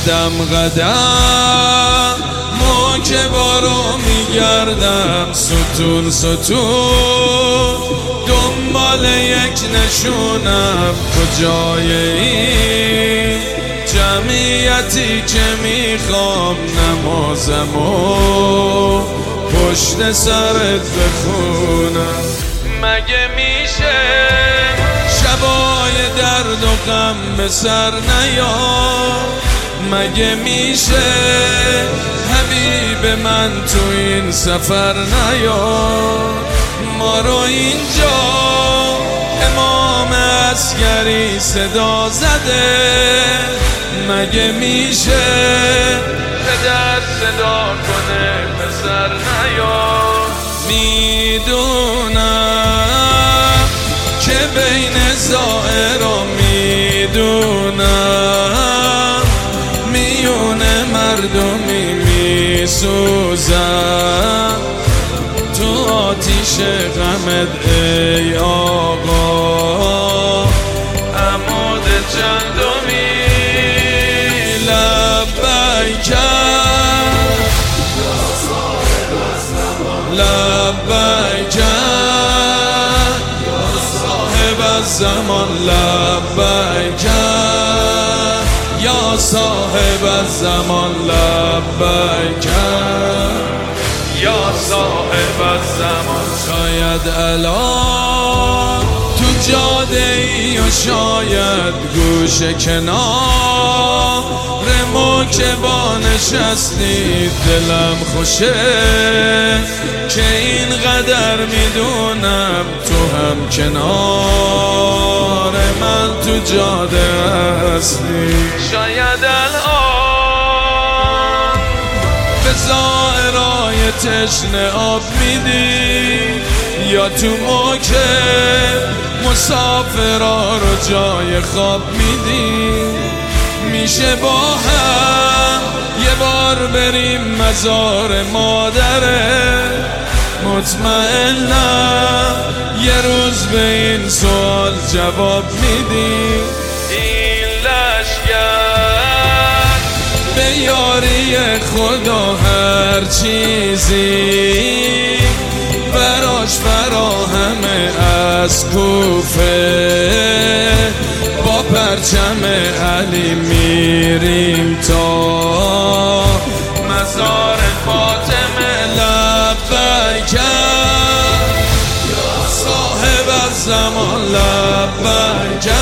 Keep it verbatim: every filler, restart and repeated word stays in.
قدم قدم موکه بارو میگردم، ستون ستون دنبال یک نشونم. کجای این جمعیتی که میخوام نمازمو پشت سرت بخونم؟ مگه میشه شبای درد و غم به سر نیاد؟ مگه میشه حبیب من تو این سفر نیاد؟ ما رو اینجا امام عسکری صدا زده، مگه میشه پدر صدا کنه پسر نیاد؟ میدونم که بین زائر و میدونم میون مردمی میسوزم، تو آتیش غمت ای آقا عمود چندمی؟ لبیک لبیک یا صاحب الزمان، لبیک یا صاحب الزمان، لبیک یا صاحب الزمان. شاید الان تو جاده ای و شاید گوش کنار مو که با نشستی، دلم خوشه که اینقدر میدونم تو هم کنار من تو جاده هستی. شاید الان به زائرای تشنه آب میدی، یا تو موکه مسافرها رو جای خواب میدی. میشه با هم یه بار بریم مزار مادره؟ مطمئنم یه روز به این سوال جواب میدی. این لشگر به یاری خدا هر چیزی براش فراهمه، از کوفه با پرچم علی میریم تا مزار فاطمه. لبیک یا صاحب الزمان، لبیک